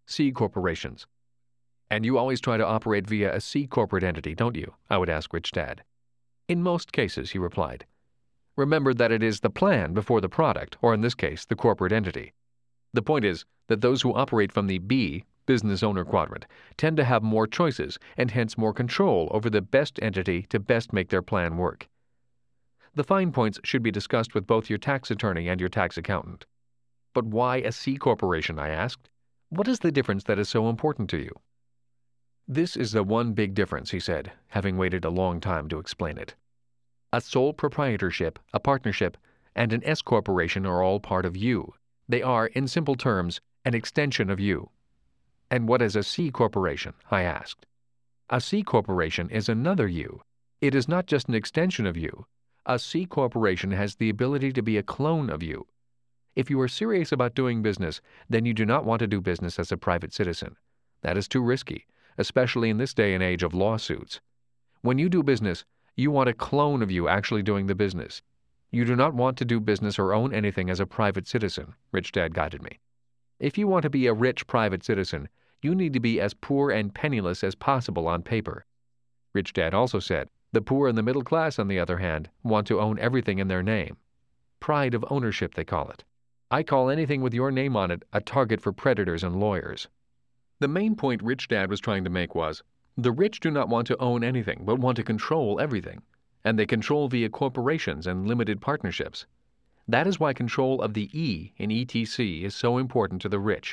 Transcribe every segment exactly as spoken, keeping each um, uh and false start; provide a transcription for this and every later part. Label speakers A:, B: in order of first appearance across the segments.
A: C corporations. And you always try to operate via a C corporate entity, don't you? I would ask Rich Dad. In most cases, he replied. Remember that it is the plan before the product, or in this case, the corporate entity. The point is that those who operate from the B, business owner quadrant, tend to have more choices and hence more control over the best entity to best make their plan work. The fine points should be discussed with both your tax attorney and your tax accountant. But why a C corporation, I asked? What is the difference that is so important to you? This is the one big difference, he said, having waited a long time to explain it. A sole proprietorship, a partnership, and an S corporation are all part of you. They are, in simple terms, an extension of you. And what is a C corporation? I asked. A C corporation is another you. It is not just an extension of you. A C corporation has the ability to be a clone of you. If you are serious about doing business, then you do not want to do business as a private citizen. That is too risky, especially in this day and age of lawsuits. When you do business, you want a clone of you actually doing the business. You do not want to do business or own anything as a private citizen, Rich Dad guided me. If you want to be a rich private citizen, you need to be as poor and penniless as possible on paper. Rich Dad also said, the poor and the middle class, on the other hand, want to own everything in their name. Pride of ownership, they call it. I call anything with your name on it a target for predators and lawyers. The main point Rich Dad was trying to make was, the rich do not want to own anything, but want to control everything. And they control via corporations and limited partnerships. That is why control of the E in E T C is so important to the rich.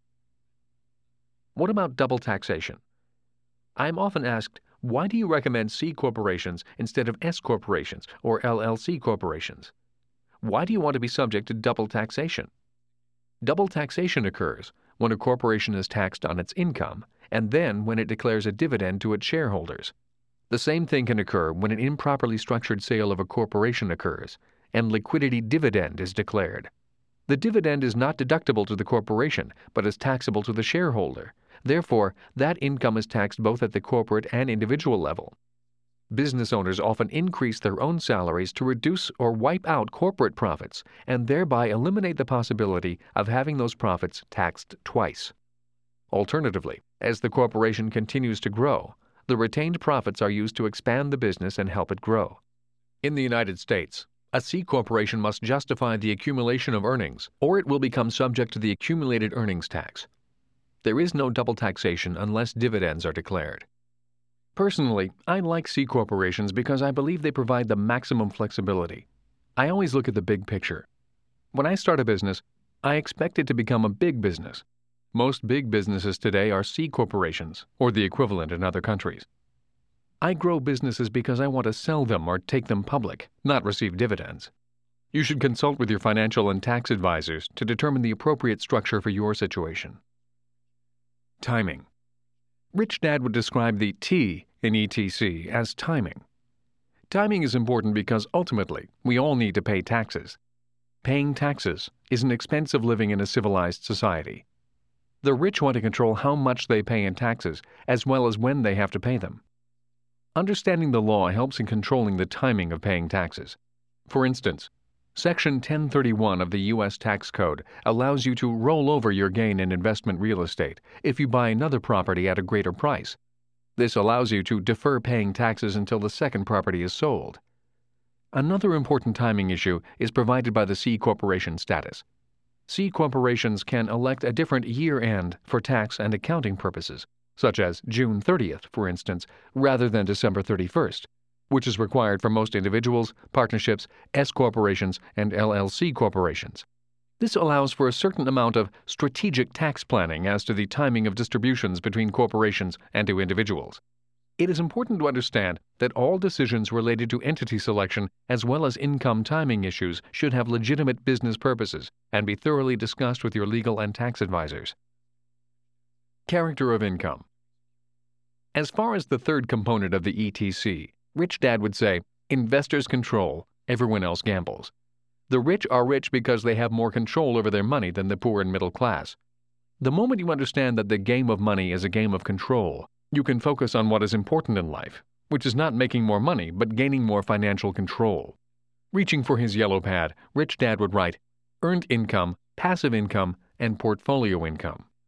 A: What about double taxation? I am often asked, why do you recommend C corporations instead of S corporations or L L C corporations? Why do you want to be subject to double taxation? Double taxation occurs when a corporation is taxed on its income and then when it declares a dividend to its shareholders. The same thing can occur when an improperly structured sale of a corporation occurs and liquidity dividend is declared. The dividend is not deductible to the corporation, but is taxable to the shareholder. Therefore, that income is taxed both at the corporate and individual level. Business owners often increase their own salaries to reduce or wipe out corporate profits and thereby eliminate the possibility of having those profits taxed twice. Alternatively, as the corporation continues to grow, the retained profits are used to expand the business and help it grow. In the United States, a C corporation must justify the accumulation of earnings, or it will become subject to the accumulated earnings tax. There is no double taxation unless dividends are declared. Personally, I like C corporations because I believe they provide the maximum flexibility. I always look at the big picture. When I start a business, I expect it to become a big business. Most big businesses today are C corporations, or the equivalent in other countries. I grow businesses because I want to sell them or take them public, not receive dividends. You should consult with your financial and tax advisors to determine the appropriate structure for your situation. Timing. Rich Dad would describe the T in E T C as timing. Timing is important because ultimately we all need to pay taxes. Paying taxes is an expense of living in a civilized society. The rich want to control how much they pay in taxes as well as when they have to pay them. Understanding the law helps in controlling the timing of paying taxes. For instance, Section ten thirty-one of the U S Tax Code allows you to roll over your gain in investment real estate if you buy another property at a greater price. This allows you to defer paying taxes until the second property is sold. Another important timing issue is provided by the C corporation status. C corporations can elect a different year-end for tax and accounting purposes, such as June thirtieth, for instance, rather than December thirty-first. Which is required for most individuals, partnerships, S corporations, and L L C corporations. This allows for a certain amount of strategic tax planning as to the timing of distributions between corporations and to individuals. It is important to understand that all decisions related to entity selection as well as income timing issues should have legitimate business purposes and be thoroughly discussed with your legal and tax advisors. Character of income. As far as the third component of the E T C, Rich Dad would say, investors control, everyone else gambles. The rich are rich because they have more control over their money than the poor and middle class. The moment you understand that the game of money is a game of control, you can focus on what is important in life, which is not making more money but gaining more financial control. Reaching for his yellow pad, Rich Dad would write, earned income, passive income, and portfolio income.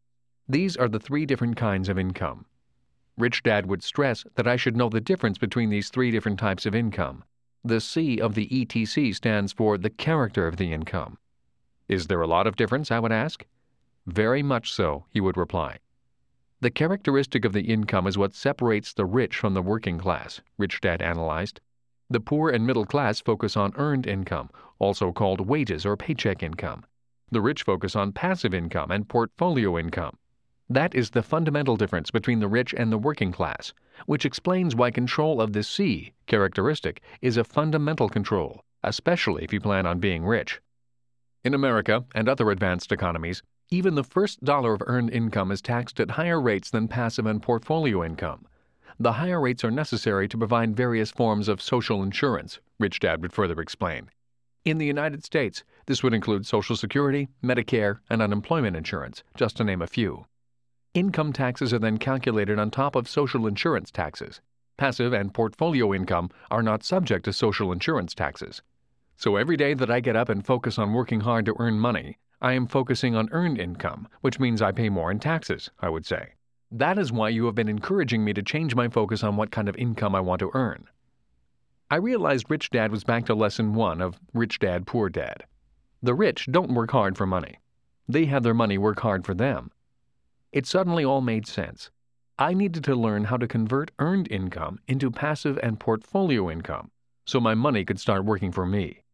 A: These are the three different kinds of income. Rich Dad would stress that I should know the difference between these three different types of income. The C of the E T C stands for the character of the income. Is there a lot of difference, I would ask? Very much so, he would reply. The characteristic of the income is what separates the rich from the working class, Rich Dad analyzed. The poor and middle class focus on earned income, also called wages or paycheck income. The rich focus on passive income and portfolio income. That is the fundamental difference between the rich and the working class, which explains why control of the C characteristic is a fundamental control, especially if you plan on being rich. In America and other advanced economies, even the first dollar of earned income is taxed at higher rates than passive and portfolio income. The higher rates are necessary to provide various forms of social insurance, Rich Dad would further explain. In the United States, this would include Social Security, Medicare, and unemployment insurance, just to name a few. Income taxes are then calculated on top of social insurance taxes. Passive and portfolio income are not subject to social insurance taxes. So every day that I get up and focus on working hard to earn money, I am focusing on earned income, which means I pay more in taxes, I would say. That is why you have been encouraging me to change my focus on what kind of income I want to earn. I realized Rich Dad was back to lesson one of Rich Dad, Poor Dad. The rich don't work hard for money. They have their money work hard for them. It suddenly all made sense. I needed to learn how to convert earned income into passive and portfolio income so my money could start working for me.